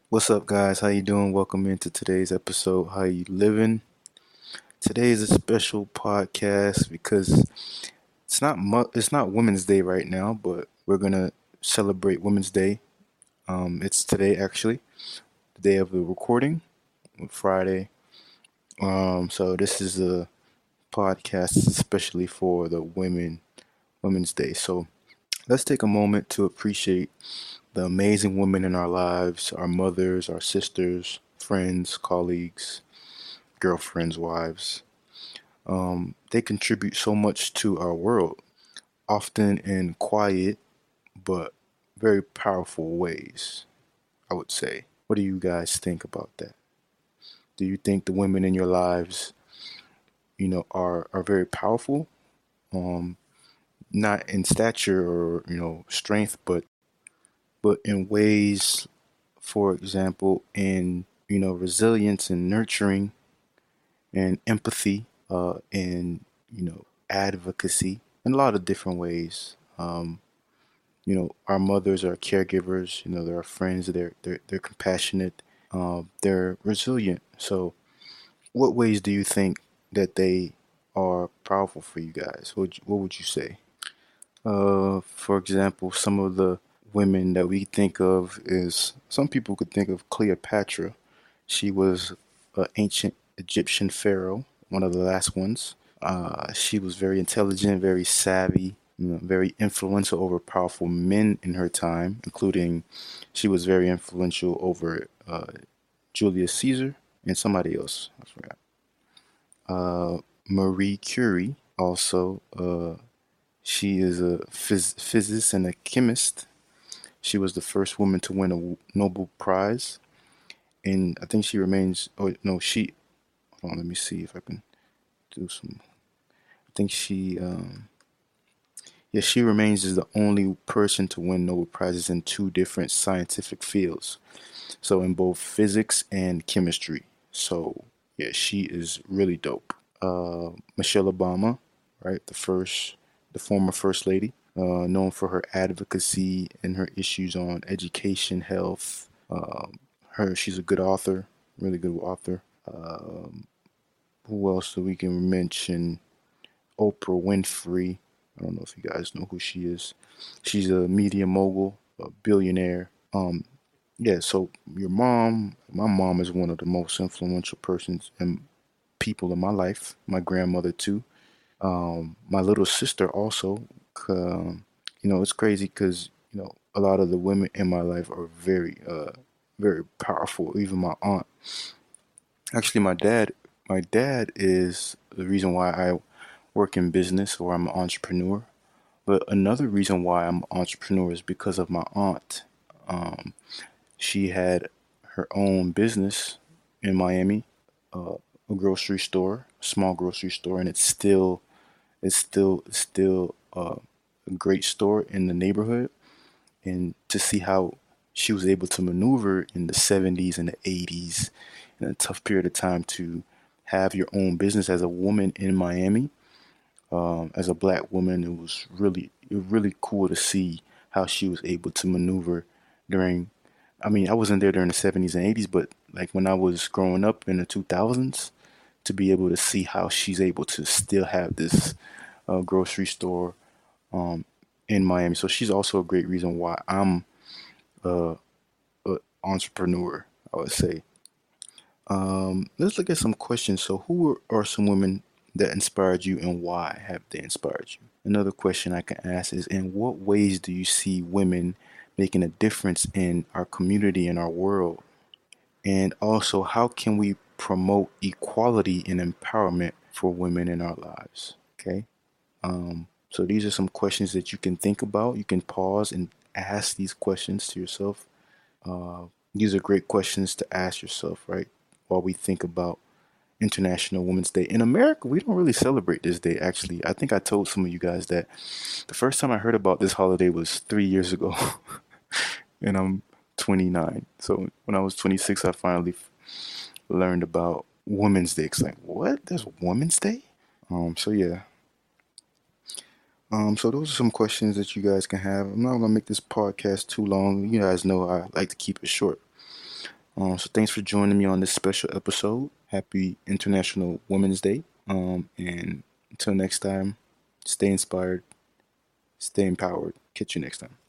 What's up, guys? How you doing? Welcome into today's episode. How you living? Today is a special podcast because it's not Women's Day right now, but we're gonna celebrate Women's Day. It's today actually, the day of the recording, Friday. So this is a podcast especially for the Women's Day. So let's take a moment to appreciate the amazing women in our lives, our mothers, our sisters, friends, colleagues, girlfriends, wives. They contribute so much to our world, often in quiet but very powerful ways, I would say. What do you guys think about that? Do you think the women in your lives, are very powerful? Um, Not in stature or, strength, but in ways, for example, in, resilience and nurturing and empathy, and, advocacy in a lot of different ways. Our mothers are caregivers. They're our friends. They're compassionate. They're resilient. So, what ways do you think that they are powerful for you guys? What would you say? For example, some of the women that we think of is some people could think of Cleopatra. She was an ancient Egyptian pharaoh, one of the last ones. She was very intelligent, very savvy, very influential over powerful men in her time, including she was very influential over Julius Caesar and somebody else. I forgot. Marie Curie also. She is a physicist and a chemist. She was the first woman to win a Nobel Prize, and I think she remains. Oh no, she. Hold on, let me see if I can do some. I think she. Yeah, she remains as the only person to win Nobel Prizes in two different scientific fields. So in both physics and chemistry. So yeah, she is really dope. Michelle Obama, right? The former first lady, known for her advocacy and her issues on education, health. She's a good author, really good author. Who else do we can mention? Oprah Winfrey. I don't know if you guys know who she is. She's a media mogul, a billionaire. Yeah, so my mom is one of the most influential persons and people in my life. My grandmother too. My little sister also. It's crazy because a lot of the women in my life are very powerful. Even my aunt. Actually, my dad is the reason why I work in business or I'm an entrepreneur. But another reason why I'm an entrepreneur is because of my aunt. Um, she had her own business in Miami, a grocery store, small grocery store, and it's still a great store in the neighborhood. And to see how she was able to maneuver in the 70s and the 80s in a tough period of time to have your own business as a woman in Miami, as a black woman, it was really cool to see how she was able to maneuver during. I mean, I wasn't there during the 70s and 80s, but like when I was growing up in the 2000s, to be able to see how she's able to still have this grocery store um, in Miami. So she's also a great reason why I'm an entrepreneur, I would say. Let's look at some questions. So, who are some women that inspired you and why have they inspired you? Another question I can ask is, in what ways do you see women making a difference in our community and our world? And also, how can we promote equality and empowerment for women in our lives? Okay. So these are some questions that you can think about. You can pause and ask these questions to yourself. These are great questions to ask yourself, right? While we think about International Women's Day. In America, we don't really celebrate this day, actually. I think I told some of you guys that the first time I heard about this holiday was 3 years ago, and I'm 29. So when I was 26, I finally learned about Women's Day. It's like, what? There's Women's Day? So yeah. So those are some questions that you guys can have. I'm not gonna make this podcast too long. You guys know I like to keep it short. So thanks for joining me on this special episode. Happy International Women's Day. And until next time, stay inspired, stay empowered. Catch you next time.